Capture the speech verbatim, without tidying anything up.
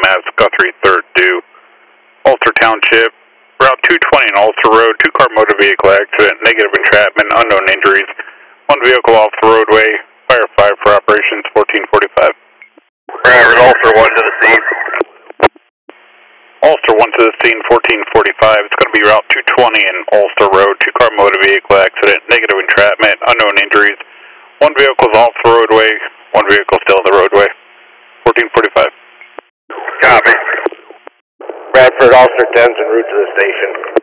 Mass Guthrie third due. Ulster Township, Route two twenty and Ulster Road, two-car motor vehicle accident, negative entrapment, unknown injuries. One vehicle off the roadway, fire five for operations fourteen forty-five. Robert, Ulster one to the scene. Ulster one to the scene, fourteen forty-five. It's going to be Route two twenty and Ulster Road, two-car motor vehicle accident, negative entrapment, unknown injuries. One vehicle's off the roadway, one vehicle still on the roadway. fourteen forty-five. Copy. Bradford, Ulster ten's en route to the station.